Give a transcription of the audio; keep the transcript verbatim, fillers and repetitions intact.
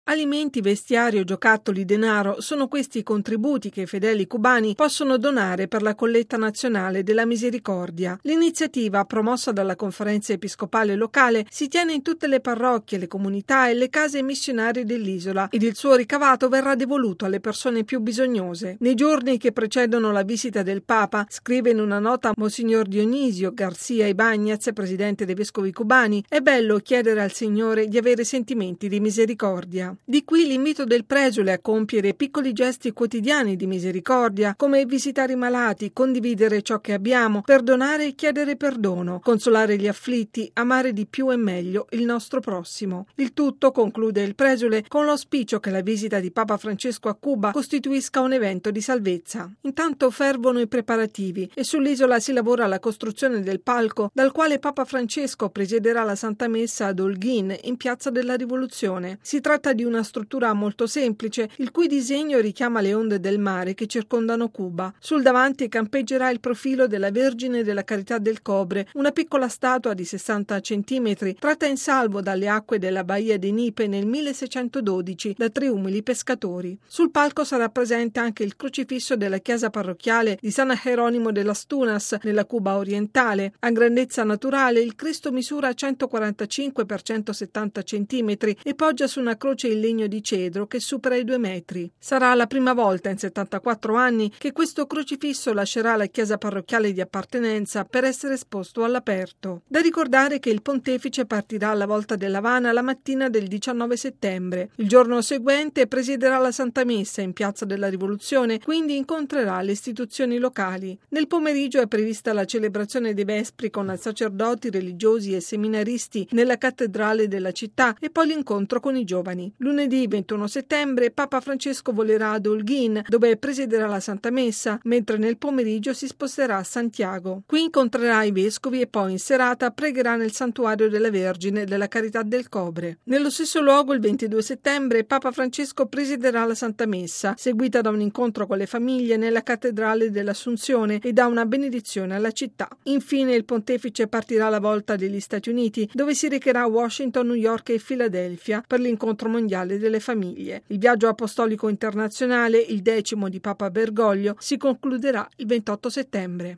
Alimenti, vestiario, giocattoli, denaro sono questi i contributi che i fedeli cubani possono donare per la colletta nazionale della misericordia. L'iniziativa, promossa dalla conferenza episcopale locale, si tiene in tutte le parrocchie, le comunità e le case missionarie dell'isola ed il suo ricavato verrà devoluto alle persone più bisognose. Nei giorni che precedono la visita del Papa, scrive in una nota Monsignor Dionisio Garcia Ibañez, presidente dei vescovi cubani, è bello chiedere al Signore di avere sentimenti di misericordia. Di qui l'invito del presule a compiere piccoli gesti quotidiani di misericordia, come visitare i malati, condividere ciò che abbiamo, perdonare e chiedere perdono, consolare gli afflitti, amare di più e meglio il nostro prossimo. Il tutto, conclude il presule, con l'auspicio che la visita di Papa Francesco a Cuba costituisca un evento di salvezza. Intanto fervono i preparativi e sull'isola si lavora alla costruzione del palco dal quale Papa Francesco presiederà la Santa Messa ad Holguín, in Piazza della Rivoluzione. Si tratta di di una struttura molto semplice, il cui disegno richiama le onde del mare che circondano Cuba. Sul davanti campeggerà il profilo della Vergine della Carità del Cobre, una piccola statua di sessanta centimetri, tratta in salvo dalle acque della Baia de Nipe nel milleseicentododici da tre umili pescatori. Sul palco sarà presente anche il crocifisso della chiesa parrocchiale di San Geronimo de las Tunas, nella Cuba orientale. A grandezza naturale, il Cristo misura centoquarantacinque per centosettanta centimetri e poggia su una croce in legno di cedro che supera i due metri. Sarà la prima volta in settantaquattro anni che questo crocifisso lascerà la chiesa parrocchiale di appartenenza per essere esposto all'aperto. Da ricordare che il pontefice partirà alla volta dell'Havana la mattina del diciannove settembre. Il giorno seguente presiederà la Santa Messa in Piazza della Rivoluzione, quindi incontrerà le istituzioni locali. Nel pomeriggio è prevista la celebrazione dei Vespri con sacerdoti, religiosi e seminaristi nella cattedrale della città e poi l'incontro con i giovani. Lunedì ventuno settembre Papa Francesco volerà ad Holguín, dove presiederà la Santa Messa, mentre nel pomeriggio si sposterà a Santiago. Qui incontrerà i vescovi e poi in serata pregherà nel santuario della Vergine della Carità del Cobre. Nello stesso luogo, il ventidue settembre, Papa Francesco presiederà la Santa Messa, seguita da un incontro con le famiglie nella cattedrale dell'Assunzione e da una benedizione alla città. Infine il pontefice partirà alla volta degli Stati Uniti, dove si recherà a Washington, New York e Filadelfia per l'incontro mondiale delle famiglie. Il viaggio apostolico internazionale, il decimo di Papa Bergoglio, si concluderà il ventotto settembre.